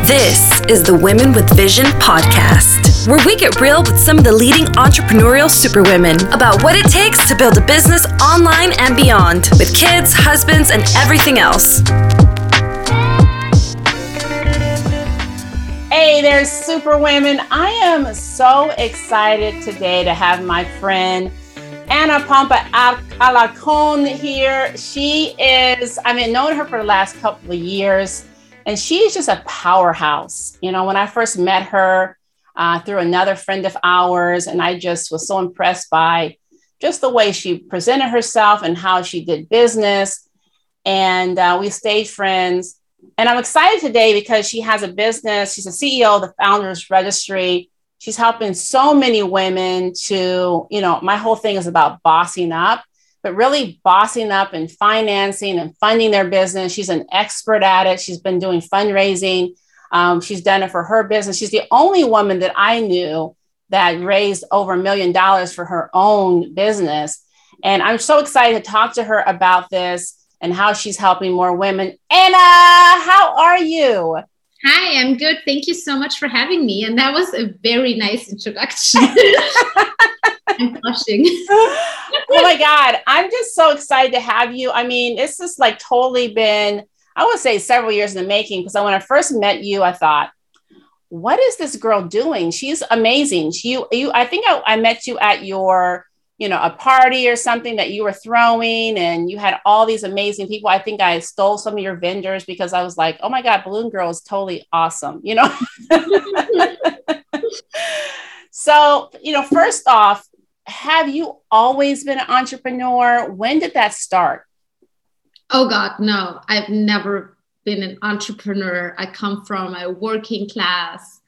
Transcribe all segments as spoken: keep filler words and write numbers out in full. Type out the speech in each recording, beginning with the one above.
This is the Women with Vision podcast, where we get real with some of the leading entrepreneurial superwomen about what it takes to build a business online and beyond, with kids, husbands, and everything else. Hey there, superwomen. I am so excited today to have my friend Ana Pampa Alarcon here. She is, I mean, known her for the last couple of years, and she's just a powerhouse. You know, when I first met her uh, through another friend of ours, and I just was so impressed by just the way she presented herself and how she did business. And uh, we stayed friends. And I'm excited today because she has a business. She's a C E O of the Founders Registry. She's helping so many women to, you know, my whole thing is about bossing up, but really bossing up and financing and funding their business. She's an expert at it. She's been doing fundraising. Um, she's done it for her business. She's the only woman that I knew that raised over a million dollars for her own business. And I'm so excited to talk to her about this and how she's helping more women. Ana, how are you? Hi, I'm good. Thank you so much for having me. And that was a very nice introduction. I'm blushing. Oh my God. I'm just so excited to have you. I mean, it's just like totally been, I would say several years in the making, because when I first met you, I thought, what is this girl doing? She's amazing. She, you, you I think I, I met you at your, you know, a party or something that you were throwing, and you had all these amazing people. I think I stole some of your vendors because I was like, oh my God, Balloon Girl is totally awesome, you know? So, you know, first off, have you always been an entrepreneur? When did that start? Oh God, no, I've never been an entrepreneur. I come from a working class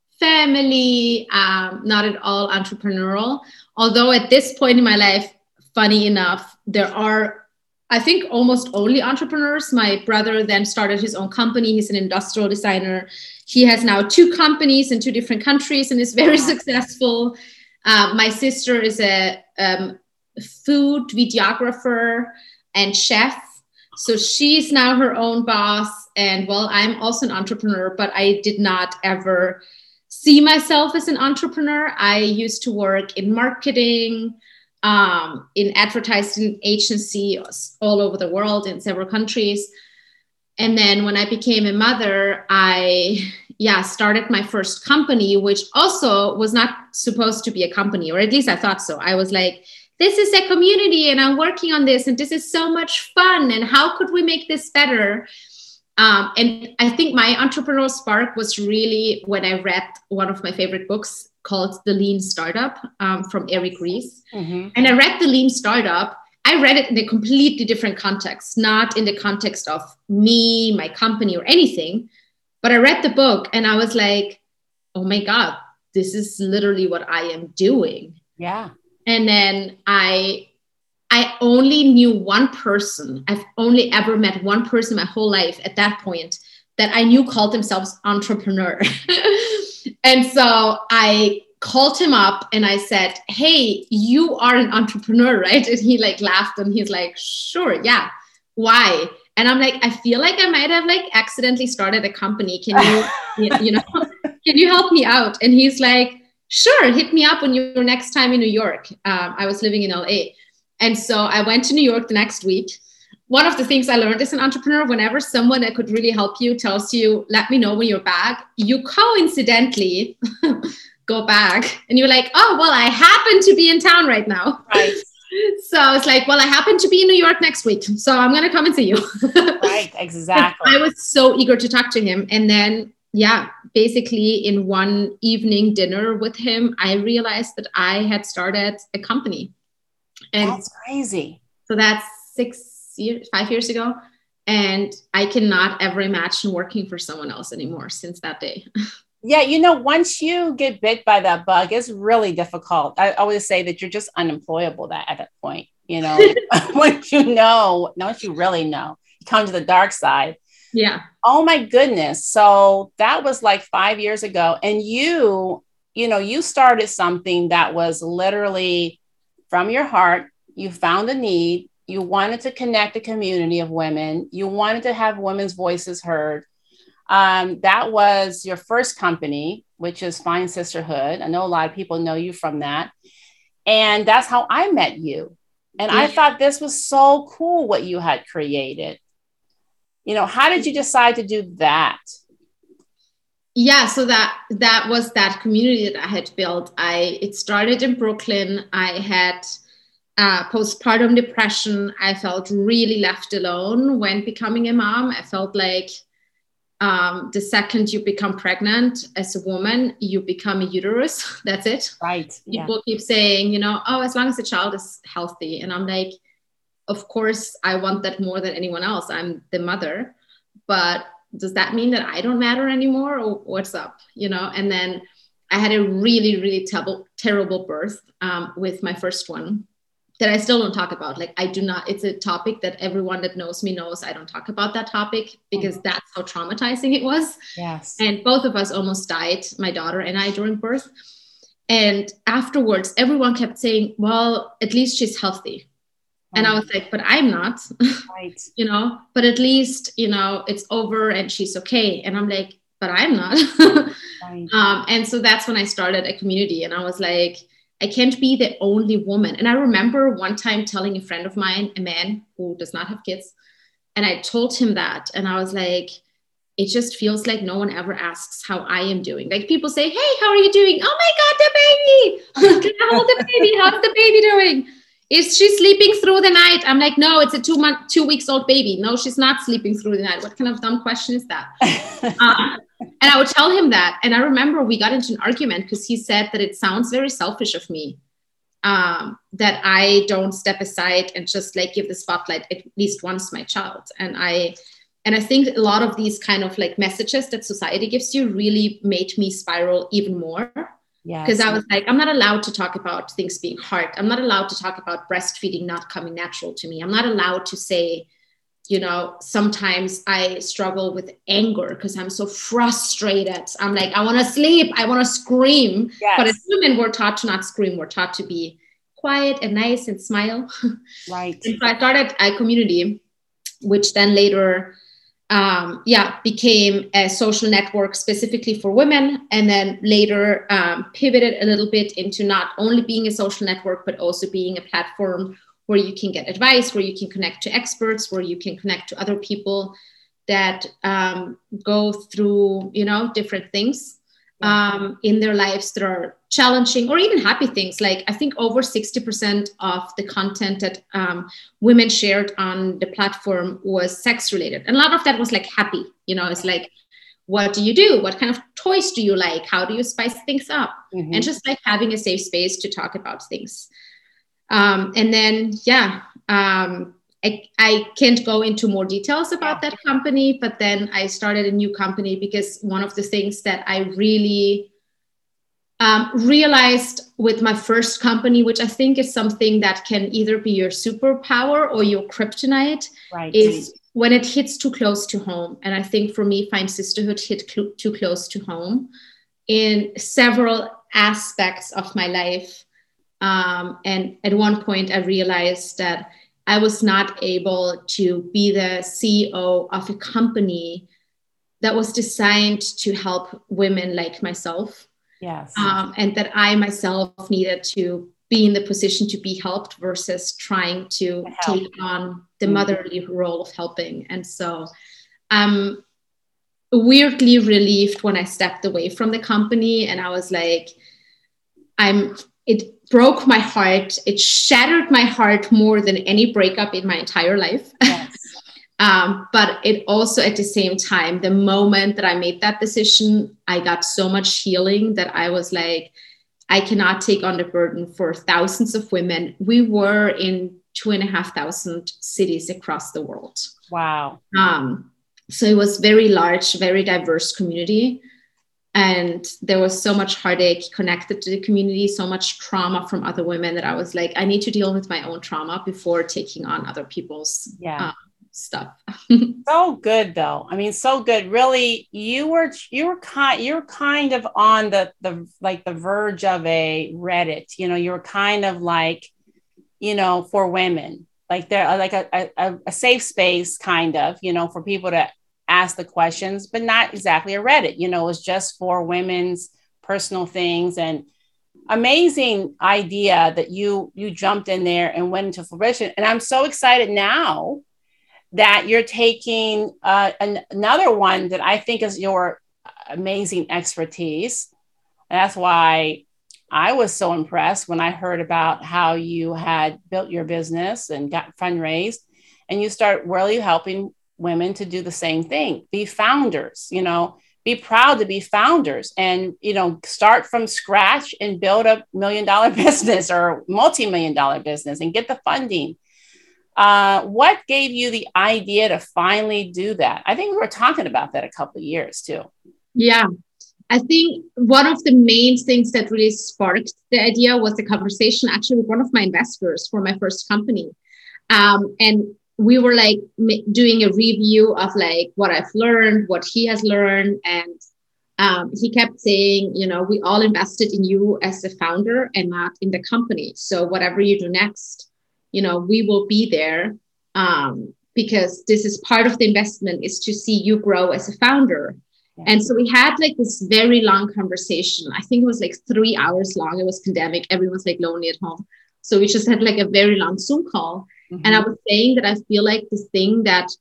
family, um, not at all entrepreneurial. Although at this point in my life, funny enough, there are, I think, almost only entrepreneurs. My brother then started his own company. He's an industrial designer. He has now two companies in two different countries and is very successful. Uh, my sister is a um, food videographer and chef. So she's now her own boss. And well, I'm also an entrepreneur, but I did not ever see myself as an entrepreneur. I used to work in marketing, um, in advertising agencies all over the world in several countries. And then when I became a mother, I, yeah, started my first company, which also was not supposed to be a company, or at least I thought so. I was like, this is a community and I'm working on this and this is so much fun. And how could we make this better? Um, and I think my entrepreneurial spark was really when I read one of my favorite books called The Lean Startup um, from Eric Ries. Mm-hmm. And I read The Lean Startup. I read it in a completely different context, not in the context of me, my company, or anything. But I read the book and I was like, oh my God, this is literally what I am doing. Yeah. And then I I only knew one person. I've only ever met one person my whole life at that point that I knew called themselves entrepreneur. And so I called him up and I said, hey, you are an entrepreneur, right? And he like laughed and he's like, sure, yeah. Why? And I'm like, I feel like I might have like accidentally started a company. Can you, you know, can you help me out? And he's like, sure, hit me up when you're next time in New York. Um, I was living in L A. And so I went to New York the next week. One of the things I learned as an entrepreneur, whenever someone that could really help you tells you, let me know when you're back, you coincidentally go back and you're like, oh, well, I happen to be in town right now. Right. So it's like, well, I happen to be in New York next week. So I'm going to come and see you. Right, exactly. I was so eager to talk to him. And then, yeah, basically in one evening dinner with him, I realized that I had started a company. And that's crazy. So that's six years, five years ago. And I cannot ever imagine working for someone else anymore since that day. Yeah. You know, once you get bit by that bug, it's really difficult. I always say that you're just unemployable that, at that point, you know, once you know, once you really know, you come to the dark side. Yeah. Oh my goodness. So that was like five years ago. And you, you know, you started something that was literally from your heart. You found a need. You wanted to connect a community of women. You wanted to have women's voices heard. Um, that was your first company, which is Fine Sisterhood. I know a lot of people know you from that. And that's how I met you. And yeah. I thought this was so cool what you had created. You know, how did you decide to do that? Yeah, so that that was that community that I had built. I it started in Brooklyn. I had uh, postpartum depression. I felt really left alone when becoming a mom. I felt like um, the second you become pregnant as a woman, you become a uterus. That's it. Right. People yeah. keep saying, you know, oh, as long as the child is healthy. And I'm like, of course, I want that more than anyone else. I'm the mother. But does that mean that I don't matter anymore, or what's up? You know? And then I had a really, really terrible, terrible birth um, with my first one that I still don't talk about. Like I do not, it's a topic that everyone that knows me knows I don't talk about that topic because mm. that's how traumatizing it was. Yes. And both of us almost died, my daughter and I, during birth. And afterwards, everyone kept saying, well, at least she's healthy. And I was like, but I'm not, right. you know, but at least, you know, it's over and she's okay. And I'm like, but I'm not. right. um, and so that's when I started a community, and I was like, I can't be the only woman. And I remember one time telling a friend of mine, a man who does not have kids, and I told him that. And I was like, it just feels like no one ever asks how I am doing. Like people say, hey, how are you doing? Oh my God, the baby. Can I hold the baby? How's the baby doing? Is she sleeping through the night? I'm like, no, it's a two month, two weeks old baby. No, she's not sleeping through the night. What kind of dumb question is that? uh, and I would tell him that. And I remember we got into an argument because he said that it sounds very selfish of me um, that I don't step aside and just like give the spotlight at least once my child. And I, and I think a lot of these kind of like messages that society gives you really made me spiral even more. Yeah, because I was like, I'm not allowed to talk about things being hard. I'm not allowed to talk about breastfeeding not coming natural to me. I'm not allowed to say, you know, sometimes I struggle with anger because I'm so frustrated. I'm like, I want to sleep. I want to scream. Yes. But as women, we're taught to not scream. We're taught to be quiet and nice and smile. Right. And so I started a community, which then later Um, yeah, became a social network specifically for women, and then later um, pivoted a little bit into not only being a social network, but also being a platform where you can get advice, where you can connect to experts, where you can connect to other people that um, go through, you know, different things um, in their lives that are challenging or even happy things. Like I think over sixty percent of the content that um, women shared on the platform was sex related. And a lot of that was like happy, you know, it's like, what do you do? What kind of toys do you like? How do you spice things up? Mm-hmm. And just like having a safe space to talk about things. Um, and then, yeah, um, I, I can't go into more details about that company, but then I started a new company because one of the things that I really um, realized with my first company, which I think is something that can either be your superpower or your kryptonite, right. is when it hits too close to home. And I think for me, Fine Sisterhood hit cl- too close to home in several aspects of my life. Um, and at one point, I realized that I was not able to be the C E O of a company that was designed to help women like myself. Yes. Um, and that I myself needed to be in the position to be helped versus trying to take on the motherly role of helping. And so I'm weirdly relieved when I stepped away from the company, and I was like, I'm, it broke my heart. It shattered my heart more than any breakup in my entire life. Yes. um, but it also, at the same time, the moment that I made that decision, I got so much healing that I was like, I cannot take on the burden for thousands of women. We were in two and a half thousand cities across the world. Wow. Um, so it was very large, very diverse community. And there was so much heartache connected to the community, so much trauma from other women that I was like, I need to deal with my own trauma before taking on other people's yeah. uh, stuff. So good though. I mean, so good. Really, you were you were kind you're kind of on the the like the verge of a Reddit. You know, you were kind of like, you know, for women, like they're like a, a, a safe space, kind of, you know, for people to ask the questions, but not exactly a Reddit. You know, it was just for women's personal things. And amazing idea that you you jumped in there and went into fruition. And I'm so excited now that you're taking uh, an, another one that I think is your amazing expertise. And that's why I was so impressed when I heard about how you had built your business and got fundraised, and you start really helping women to do the same thing, be founders, you know, be proud to be founders and, you know, start from scratch and build a million dollar business or multi-million dollar business and get the funding. Uh, what gave you the idea to finally do that? I think we were talking about that a couple of years too. Yeah, I think one of the main things that really sparked the idea was the conversation actually with one of my investors for my first company. Um, and we were like doing a review of like what I've learned, what he has learned. And um, he kept saying, you know, we all invested in you as a founder and not in the company. So whatever you do next, you know, we will be there um, because this is part of the investment is to see you grow as a founder. Yeah. And so we had like this very long conversation. I think it was like three hours long. It was pandemic. Everyone's like lonely at home. So we just had like a very long Zoom call. Mm-hmm. And I was saying that I feel like the thing that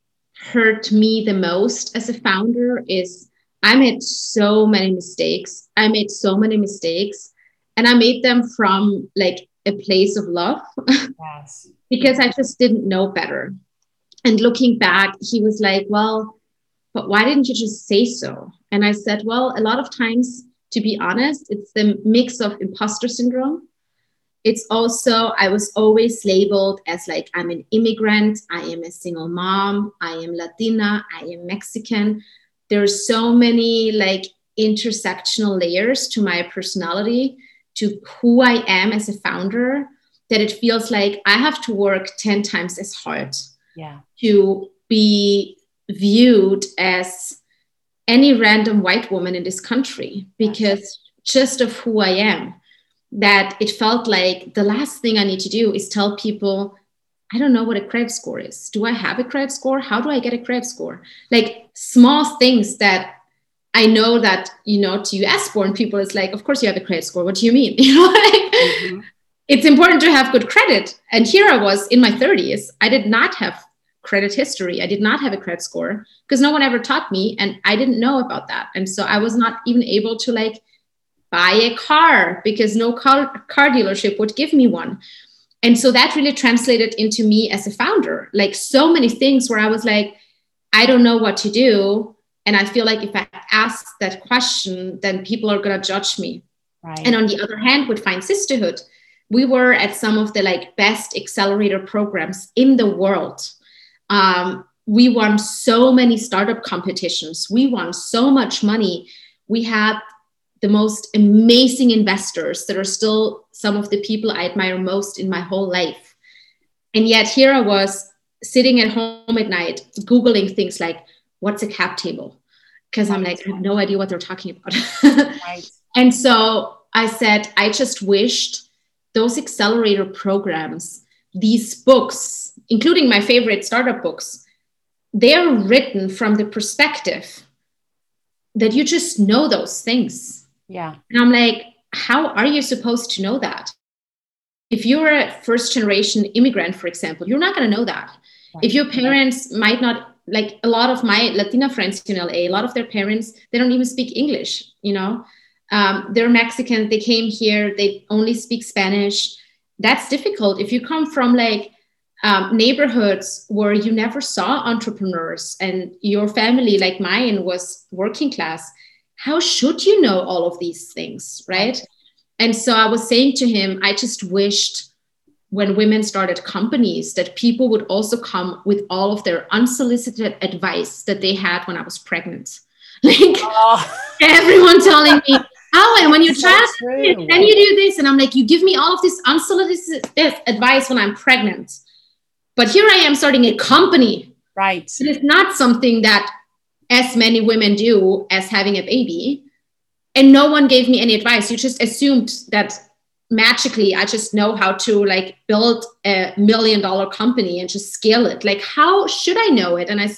hurt me the most as a founder is I made so many mistakes. I made so many mistakes and I made them from like a place of love yes. because I just didn't know better. And looking back, he was like, well, but why didn't you just say so? And I said, well, a lot of times, to be honest, it's the mix of imposter syndrome. It's also, I was always labeled as like, I'm an immigrant. I am a single mom. I am Latina. I am Mexican. There's so many like intersectional layers to my personality, to who I am as a founder, that it feels like I have to work ten times as hard yeah. to be viewed as any random white woman in this country because yes. just of who I am, that it felt like the last thing I need to do is tell people, I don't know what a credit score is. Do I have a credit score? How do I get a credit score? Like small things that I know that, you know, to U S born people, it's like, of course you have a credit score. What do you mean? You know, like, mm-hmm. It's important to have good credit. And here I was in my thirties. I did not have credit history. I did not have a credit score because no one ever taught me. And I didn't know about that. And so I was not even able to like buy a car because no car, car dealership would give me one. And so that really translated into me as a founder, like so many things where I was like, I don't know what to do. And I feel like if I ask that question, then people are going to judge me. Right. And on the other hand, with Find Sisterhood, we were at some of the like best accelerator programs in the world. Um, we won so many startup competitions. We won so much money. We had the most amazing investors that are still some of the people I admire most in my whole life. And yet here I was sitting at home at night, Googling things like, what's a cap table? Because I'm like, I have no idea what they're talking about. Right. And so I said, I just wished those accelerator programs, these books, including my favorite startup books, they're written from the perspective that you just know those things. Yeah. And I'm like, how are you supposed to know that? If you're a first generation immigrant, for example, you're not going to know that. Right. If your parents might not, like a lot of my Latina friends in L A, a lot of their parents, they don't even speak English, you know, um, they're Mexican, they came here, they only speak Spanish. That's difficult. If you come from like um, neighborhoods where you never saw entrepreneurs and your family, like mine, was working class, how should you know all of these things, right? And so I was saying to him, I just wished when women started companies that people would also come with all of their unsolicited advice that they had when I was pregnant. Like oh. everyone telling me, oh, and when you try so this, then you do this. And I'm like, you give me all of this unsolicited advice when I'm pregnant. But here I am starting a company. Right. It is not something that as many women do as having a baby. And no one gave me any advice. You just assumed that magically I just know how to like build a million dollar company and just scale it. Like, how should I know it? And I said,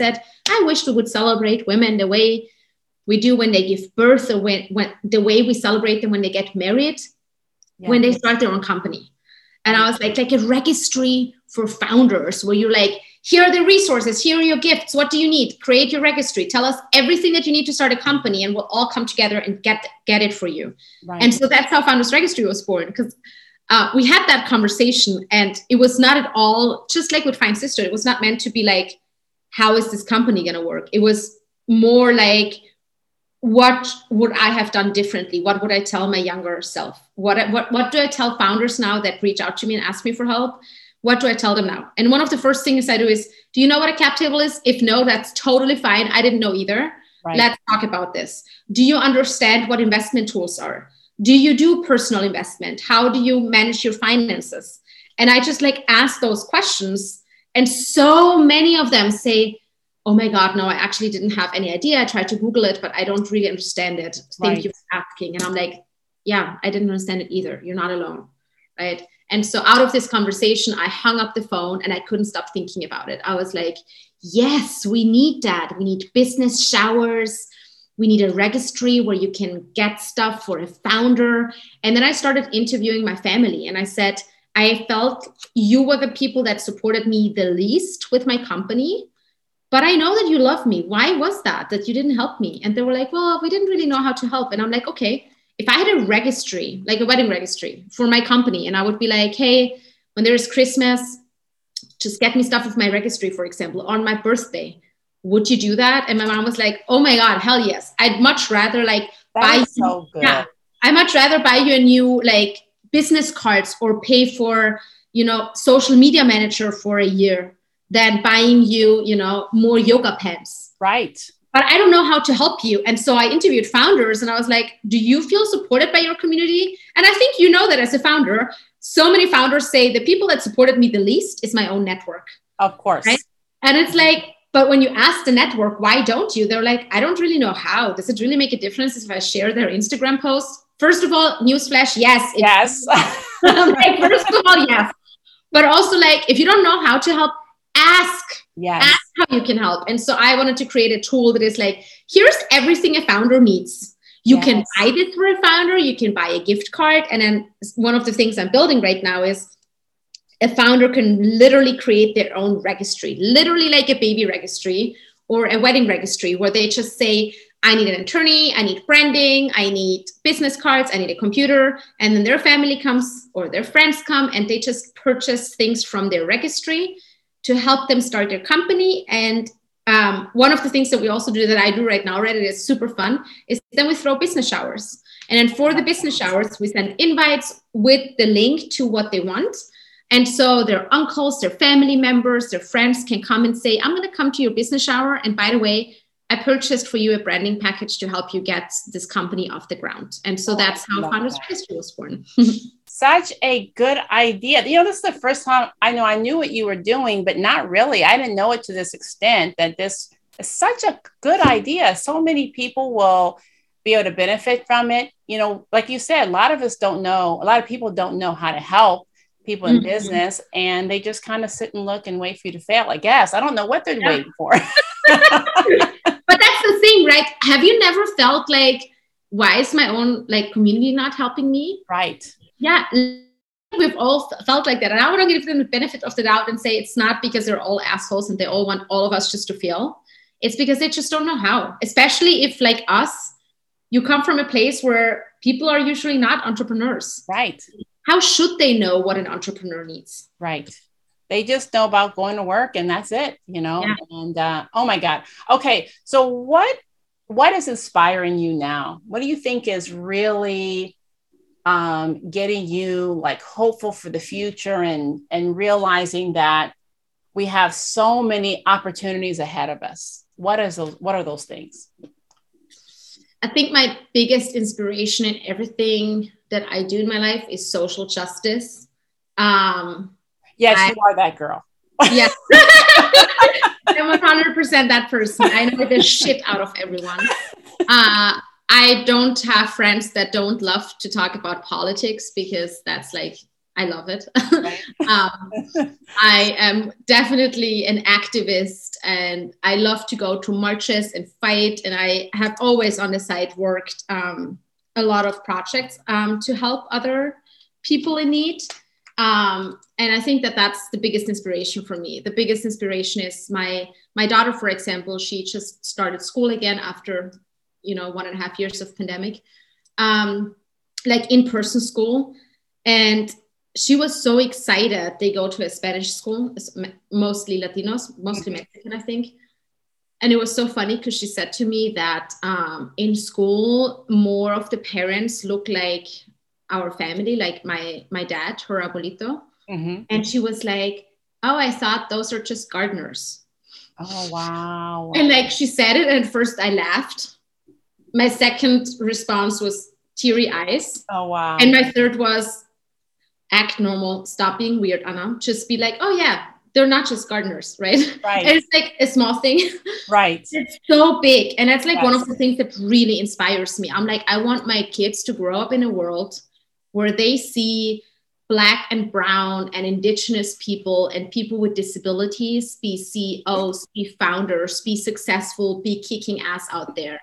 I wish we would celebrate women the way we do when they give birth, or when, when the way we celebrate them when they get married, yeah. when they start their own company. And I was like, like a registry for founders where you're like, here are the resources, here are your gifts. What do you need? Create your registry. Tell us everything that you need to start a company, and we'll all come together and get, get it for you. Right. And so that's how Founders Registry was born, because uh, we had that conversation, and it was not at all, just like with Fine Sister, it was not meant to be like, how is this company going to work? It was more like, what would I have done differently? What would I tell my younger self? What, what, what do I tell founders now that reach out to me and ask me for help? What do I tell them now? And one of the first things I do is, do you know what a cap table is? If no, that's totally fine. I didn't know either. Right. Let's talk about this. Do you understand what investment tools are? Do you do personal investment? How do you manage your finances? And I just like ask those questions. And so many of them say, oh my God, no, I actually didn't have any idea. I tried to Google it, but I don't really understand it. Thank right. you for asking. And I'm like, yeah, I didn't understand it either. You're not alone, right? And so out of this conversation, I hung up the phone and I couldn't stop thinking about it. I was like, yes, we need that. We need business showers. We need a registry where you can get stuff for a founder. And then I started interviewing my family, and I said, I felt you were the people that supported me the least with my company. But I know that you love me. Why was that, that you didn't help me? And they were like, well, we didn't really know how to help. And I'm like, okay, if I had a registry, like a wedding registry for my company, and I would be like, hey, when there's Christmas, just get me stuff with my registry, for example, on my birthday. Would you do that? And my mom was like, oh my God, hell yes. I'd much rather like that buy is so good. Yeah, I'd much rather buy you a new like business cards or pay for, you know, social media manager for a year than buying you, you know, more yoga pants. Right. But I don't know how to help you. And so I interviewed founders, and I was like, do you feel supported by your community? And I think you know that as a founder, so many founders say the people that supported me the least is my own network. Of course. Right? And it's like, but when you ask the network, why don't you? They're like, I don't really know how. Does it really make a difference if I share their Instagram posts? First of all, newsflash, yes. Yes. Like, first of all, yes. But also, like, if you don't know how to help, ask. Yes. Ask how you can help. And so I wanted to create a tool that is like, here's everything a founder needs. You yes. can buy this for a founder. You can buy a gift card. And then one of the things I'm building right now is a founder can literally create their own registry, literally like a baby registry or a wedding registry, where they just say, I need an attorney, I need branding, I need business cards, I need a computer. And then their family comes or their friends come and they just purchase things from their registry to help them start their company. And um, one of the things that we also do, that I do right now, Reddit is super fun, is then we throw business showers. And then for the business showers, we send invites with the link to what they want. And so their uncles, their family members, their friends can come and say, I'm going to come to your business shower. And by the way, I purchased for you a branding package to help you get this company off the ground. And so that's how Founders Registry was born. Such a good idea. You know, this is the first time I know I knew what you were doing, but not really. I didn't know it to this extent, that this is such a good idea. So many people will be able to benefit from it. You know, like you said, a lot of us don't know, a lot of people don't know how to help people in mm-hmm. business, and they just kind of sit and look and wait for you to fail, I guess. I don't know what they're yeah. waiting for. But that's the thing, right? Have you never felt like, why is my own like community not helping me? Right. Yeah. We've all felt like that. And I want to give them the benefit of the doubt and say it's not because they're all assholes and they all want all of us just to fail. It's because they just don't know how, especially if, like us, you come from a place where people are usually not entrepreneurs. Right. How should they know what an entrepreneur needs? Right. They just know about going to work and that's it, you know? Yeah. And, uh, oh my God. Okay. So what, what is inspiring you now? What do you think is really, um, getting you like hopeful for the future, and, and realizing that we have so many opportunities ahead of us? What is those, what are those things? I think my biggest inspiration in everything that I do in my life is social justice. Um, Yes, I, you are that girl. Yes. I'm one hundred percent that person. I know the shit out of everyone. Uh, I don't have friends that don't love to talk about politics, because that's like, I love it. um, I am definitely an activist. and I love to go to marches and fight. And I have always on the side worked um, a lot of projects um, to help other people in need. Um, and I think that that's the biggest inspiration for me. The biggest inspiration is my my daughter, for example. She just started school again after, you know, one and a half years of pandemic, um, like in-person school. And she was so excited. They go to a Spanish school, mostly Latinos, mostly Mexican, I think. And it was so funny because she said to me that um, in school, more of the parents look like our family, like my my dad, her abuelito. Mm-hmm. And she was like, oh, I thought those are just gardeners. Oh, wow. And like she said it, and at first I laughed. My second response was teary eyes. Oh, wow. And my third was act normal, stop being weird, Anna. Just be like, oh yeah, they're not just gardeners, right? Right. And it's like a small thing. Right. It's so big. And that's like yes. one of the things that really inspires me. I'm like, I want my kids to grow up in a world where they see Black and brown and indigenous people and people with disabilities be C E Os, be founders, be successful, be kicking ass out there.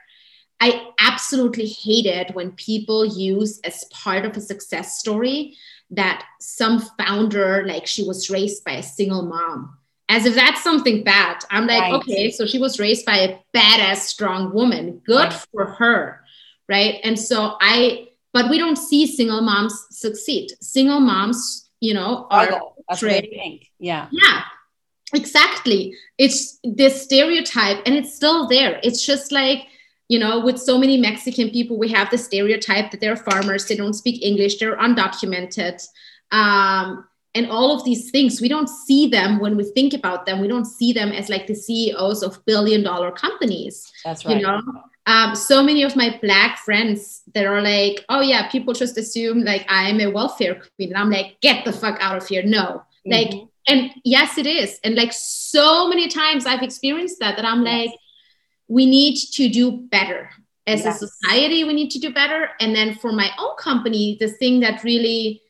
I absolutely hate it when people use as part of a success story that some founder, like she was raised by a single mom, as if that's something bad. I'm like, right. Okay, so she was raised by a badass, strong woman. Good right. for her, right? And so I, but we don't see single moms succeed. Single moms, you know, are oh, that's what I think. Yeah. Yeah, exactly. It's this stereotype and it's still there. It's just like, you know, with so many Mexican people, we have the stereotype that they're farmers, they don't speak English, they're undocumented. Um, and all of these things, we don't see them when we think about them. We don't see them as like the C E Os of billion dollar companies. That's right. You know, um, so many of my Black friends that are like, oh yeah, people just assume like I'm a welfare queen. And I'm like, get the fuck out of here. No, mm-hmm. like, and yes, it is. And like so many times I've experienced that, that I'm yes. like, we need to do better as yes. a society. We need to do better. And then for my own company, the thing that really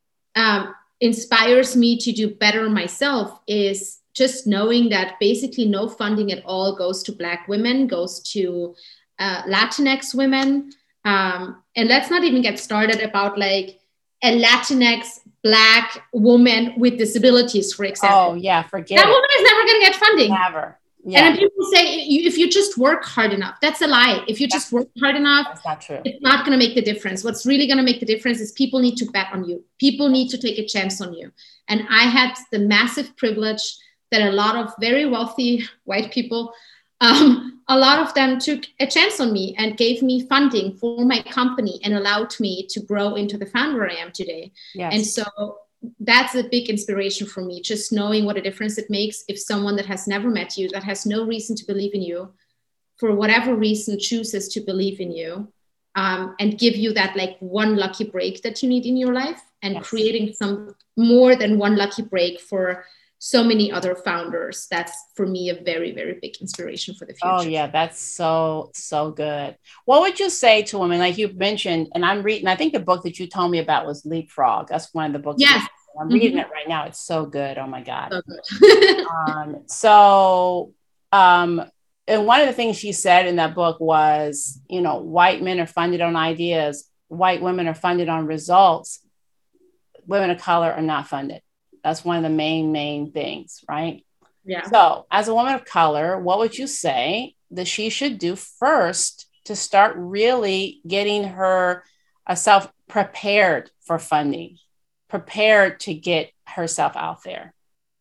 um, inspires me to do better myself is just knowing that basically no funding at all goes to Black women, goes to uh, Latinx women. Um, and let's not even get started about like a Latinx Black woman with disabilities, for example. Oh yeah, forget that it. woman is never going to get funding. Never. Yeah. And then people say, if you just work hard enough, that's a lie. If you just work hard enough, that's not true. It's not going to make the difference. What's really going to make the difference is people need to bet on you. People need to take a chance on you. And I had the massive privilege that a lot of very wealthy white people, um, a lot of them took a chance on me and gave me funding for my company and allowed me to grow into the founder I am today. Yes. And so that's a big inspiration for me, just knowing what a difference it makes if someone that has never met you, that has no reason to believe in you, for whatever reason chooses to believe in you, um, and give you that like one lucky break that you need in your life, and yes. creating some more than one lucky break for so many other founders. That's for me a very, very big inspiration for the future. Oh yeah, that's so, so good. What would you say to women, like you've mentioned, and I'm reading, I think the book that you told me about was Leapfrog. That's one of the books. Yes. I'm reading mm-hmm. it right now. It's so good. Oh my God. So good. um, so, um, and one of the things she said in that book was, you know, white men are funded on ideas. White women are funded on results. Women of color are not funded. That's one of the main, main things, right? Yeah. So as a woman of color, what would you say that she should do first to start really getting her herself prepared for funding? Prepared to get herself out there?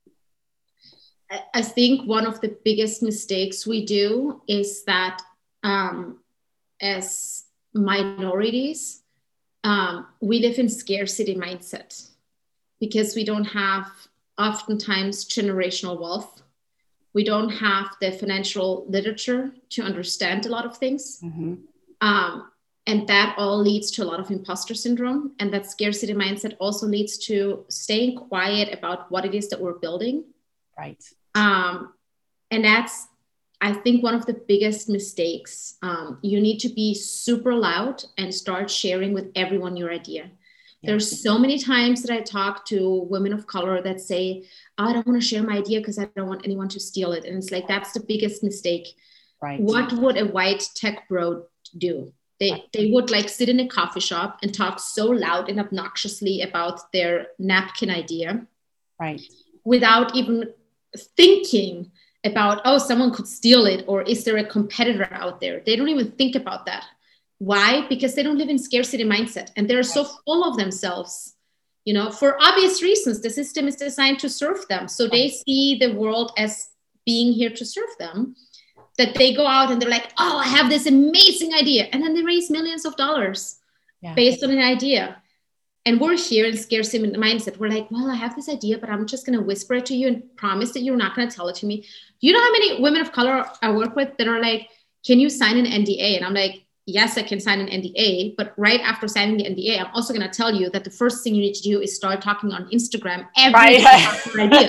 I think one of the biggest mistakes we do is that um, as minorities, um, we live in scarcity mindset because we don't have oftentimes generational wealth. We don't have the financial literature to understand a lot of things. Mm-hmm. Um, And that all leads to a lot of imposter syndrome. And that scarcity mindset also leads to staying quiet about what it is that we're building. Right. Um, and that's, I think, one of the biggest mistakes. Um, you need to be super loud and start sharing with everyone your idea. Yeah. There's so many times that I talk to women of color that say, oh, I don't want to share my idea because I don't want anyone to steal it. And it's like, that's the biggest mistake. Right. What would a white tech bro do? They, right. they would like sit in a coffee shop and talk so loud and obnoxiously about their napkin idea. Right. Without even thinking about, oh, someone could steal it, or is there a competitor out there? They don't even think about that. Why? Because they don't live in scarcity mindset, and they're so full of themselves, you know, for obvious reasons. The system is designed to serve them. So they see the world as being here to serve them, that they go out and they're like, oh, I have this amazing idea. And then they raise millions of dollars yeah. based on an idea. And we're here in scarcity mindset. We're like, well, I have this idea, but I'm just going to whisper it to you and promise that you're not going to tell it to me. You know how many women of color I work with that are like, can you sign an N D A? And I'm like, yes, I can sign an N D A. But right after signing the N D A, I'm also going to tell you that the first thing you need to do is start talking on Instagram every right. idea.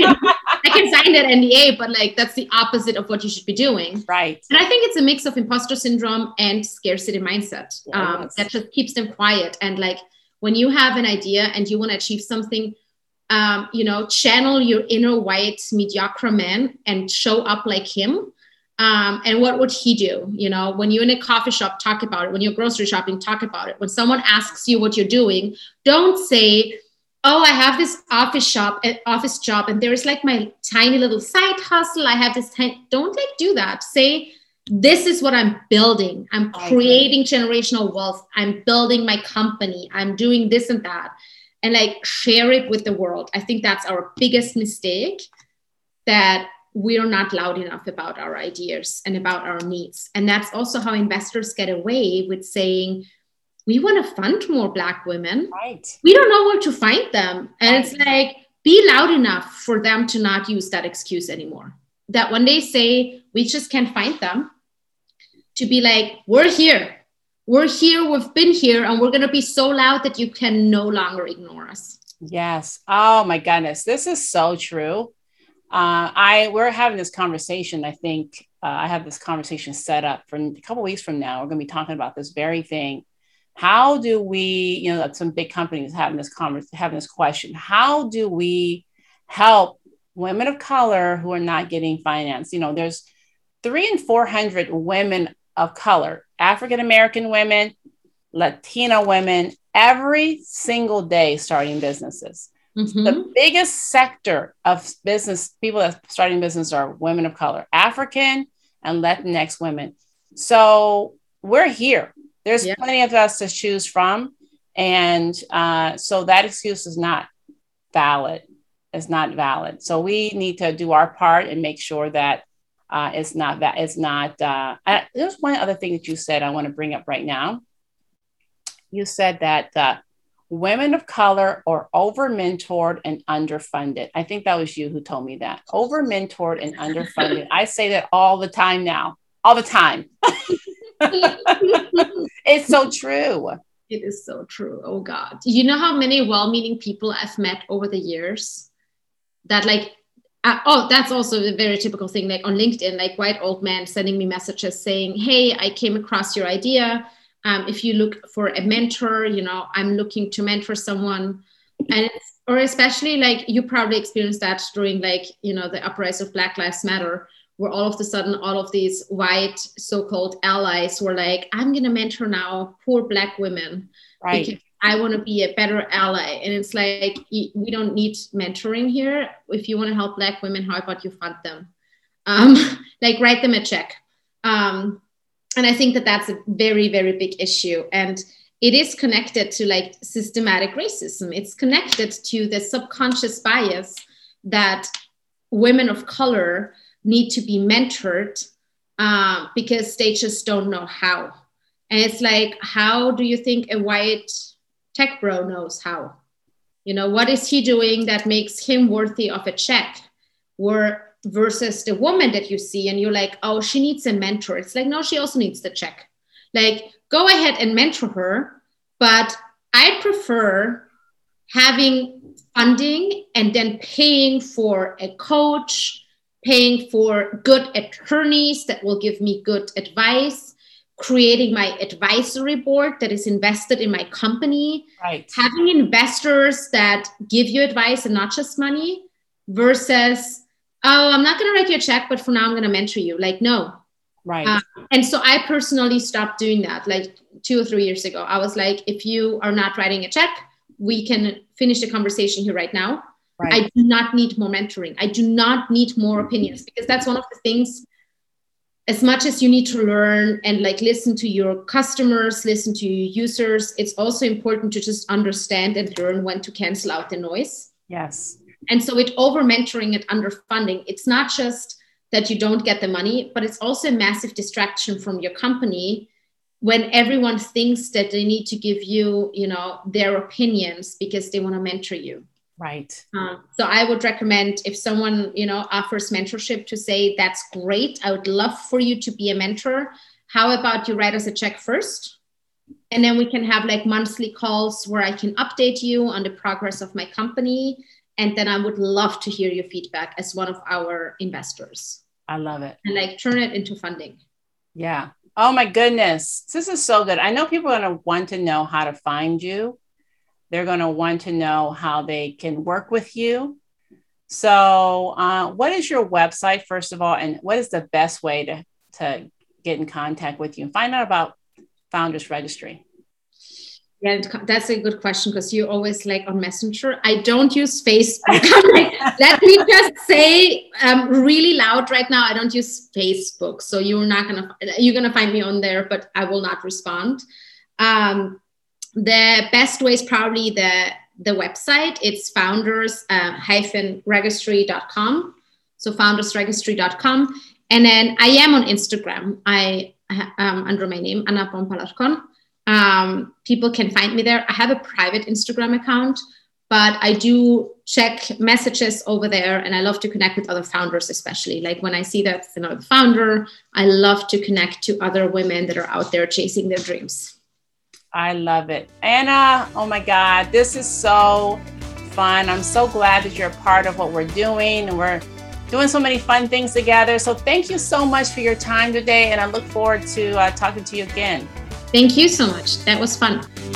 I can sign that N D A, but like, that's the opposite of what you should be doing. Right. And I think it's a mix of imposter syndrome and scarcity mindset um, yes. that just keeps them quiet. And like, when you have an idea and you want to achieve something, um, you know, channel your inner white mediocre man and show up like him. Um, and what would he do? You know, when you're in a coffee shop, talk about it. When you're grocery shopping, talk about it. When someone asks you what you're doing, don't say, oh, I have this office shop, office job, and there's like my tiny little side hustle. I have this tiny, don't like do that. Say, this is what I'm building. I'm creating generational wealth. I'm building my company. I'm doing this and that. And like share it with the world. I think that's our biggest mistake, that we're not loud enough about our ideas and about our needs. And that's also how investors get away with saying, we want to fund more Black women. Right. We don't know where to find them. And right. it's like, be loud enough for them to not use that excuse anymore. That when they say, we just can't find them, to be like, we're here. We're here. We've been here. And we're going to be so loud that you can no longer ignore us. Yes. Oh, my goodness. This is so true. Uh, I we're having this conversation. I think uh, I have this conversation set up for a couple of weeks from now. We're going to be talking about this very thing. How do we, you know, some big companies having this conversation, having this question, how do we help women of color who are not getting financed? You know, there's three and four hundred women of color, African-American women, Latino women, every single day starting businesses. Mm-hmm. The biggest sector of business, people that are starting business are women of color, African and Latinx women. So we're here. There's yeah. plenty of us to choose from. And uh, so that excuse is not valid. It's not valid. So we need to do our part and make sure that uh, it's not that it's not. Uh, I, there's one other thing that you said I want to bring up right now. You said that uh, women of color are over-mentored and underfunded. I think that was you who told me that. Over-mentored and underfunded. I say that all the time now, all the time. It's so true. It is so true. Oh God. You know how many well-meaning people I've met over the years that like, uh, oh, that's also a very typical thing. Like on LinkedIn, like white old men sending me messages saying, hey, I came across your idea. Um, if you look for a mentor, you know, I'm looking to mentor someone. And it's, or especially like you probably experienced that during like, you know, the uprise of Black Lives Matter, where all of a sudden, all of these white so-called allies were like, I'm going to mentor now poor Black women. Right. Because I want to be a better ally. And it's like, we don't need mentoring here. If you want to help Black women, how about you fund them? Um, like write them a check. Um, and I think that that's a very, very big issue. And it is connected to like systematic racism. It's connected to the subconscious bias that women of color need to be mentored uh, because they just don't know how. And it's like, how do you think a white tech bro knows how? You know, what is he doing that makes him worthy of a check? Or versus the woman that you see and you're like, oh, she needs a mentor. It's like, no, she also needs the check. Like, go ahead and mentor her. But I prefer having funding and then paying for a coach, paying for good attorneys that will give me good advice, creating my advisory board that is invested in my company, right. having investors that give you advice and not just money, versus, oh, I'm not going to write you a check, but for now I'm going to mentor you. Like, no. Right. Uh, and so I personally stopped doing that like two or three years ago. I was like, if you are not writing a check, we can finish the conversation here right now. Right. I do not need more mentoring. I do not need more opinions, because that's one of the things, as much as you need to learn and like listen to your customers, listen to your users, it's also important to just understand and learn when to cancel out the noise. Yes. And so with over mentoring and underfunding, it's not just that you don't get the money, but it's also a massive distraction from your company when everyone thinks that they need to give you, you know, their opinions because they want to mentor you. Right. Uh, so I would recommend, if someone, you know, offers mentorship, to say, that's great. I would love for you to be a mentor. How about you write us a check first? And then we can have like monthly calls where I can update you on the progress of my company. And then I would love to hear your feedback as one of our investors. I love it. And like turn it into funding. Yeah. Oh my goodness. This is so good. I know people are going to want to know how to find you. They're going to want to know how they can work with you. So uh, what is your website, first of all, and what is the best way to, to get in contact with you and find out about Founders Registry? Yeah, that's a good question, because you always like on Messenger. I don't use Facebook. Like, let me just say um, really loud right now, I don't use Facebook. So you're not going to, you're going to find me on there, but I will not respond. Um, The best way is probably the, the website. It's founders registry dot com. So founders registry dot com. And then I am on Instagram. I um, under my name, Anna Pompa Alarcón. Um, people can find me there. I have a private Instagram account, but I do check messages over there, and I love to connect with other founders, especially like when I see that it's another founder, I love to connect to other women that are out there chasing their dreams. I love it. Anna, oh my God, this is so fun. I'm so glad that you're a part of what we're doing, and we're doing so many fun things together. So thank you so much for your time today, and I look forward to uh, talking to you again. Thank you so much. That was fun.